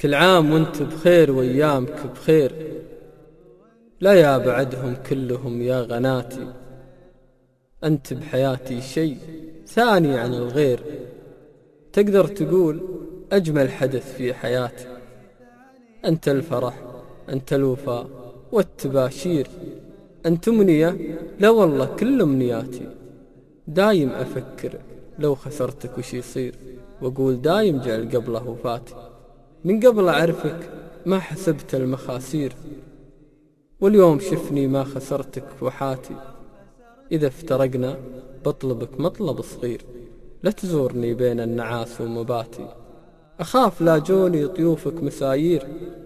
كل عام وانت بخير وايامك بخير، لا يا بعدهم كلهم يا غناتي. انت بحياتي شيء ثاني عن الغير، تقدر تقول اجمل حدث في حياتي. انت الفرح، انت الوفاء والتباشير، انت امنية لا والله كل امنياتي. دايم افكر لو خسرتك وش يصير، واقول دايم جعل قبله وفاتي. من قبل أعرفك ما حسبت المخاسير، واليوم شفني ما خسرتك وحاتي. إذا افترقنا بطلبك مطلب صغير، لا تزورني بين النعاس ومباتي. أخاف لا جوني طيوفك مسايير،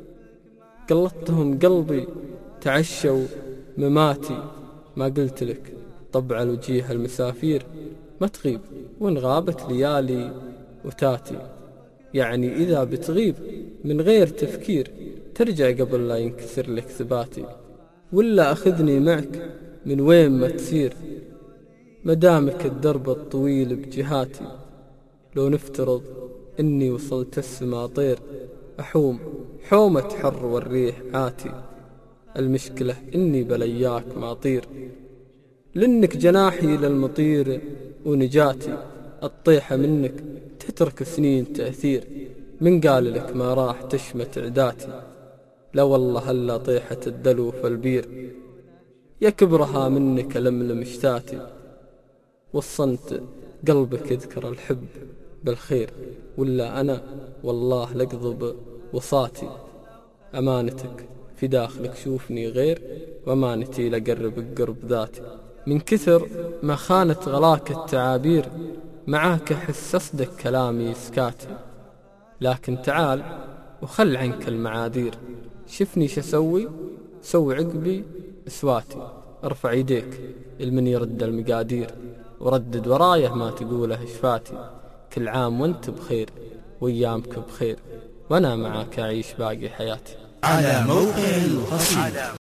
قلطتهم قلبي تعشوا مماتي. ما قلت لك طبع الوجيه المسافير، ما تغيب وإن غابت ليالي وتاتي. يعني إذا بتغيب من غير تفكير، ترجع قبل لا ينكسر لك ثباتي. ولا أخذني معك من وين ما تسير، مدامك الدرب الطويل بجهاتي. لو نفترض إني وصلت السما طير، أحوم حومة حر والريح عاتي. المشكلة إني بلياك ما طير، لأنك جناحي للمطير ونجاتي. الطيحة منك تترك سنين تأثير، من قال لك ما راح تشمت عداتي. لا والله هلا طيحة الدلو في البير، يكبرها منك لملم شتاتي. والصنت قلبك يذكر الحب بالخير، ولا أنا والله لقضب وصاتي. أمانتك في داخلك شوفني غير، وأمانتي لقربك قرب ذاتي. من كثر ما خانت غلاك التعابير، معاك أحس أصدق كلامي سكاتي. لكن تعال وخل عنك المعاذير، شفني شسوي سوي عقبي اسواتي. ارفع يديك المن يرد المقادير، وردد ورايه ما تقوله شفاتي. كل عام وانت بخير وايامك بخير، وانا معاك اعيش باقي حياتي. على موقع القصيد.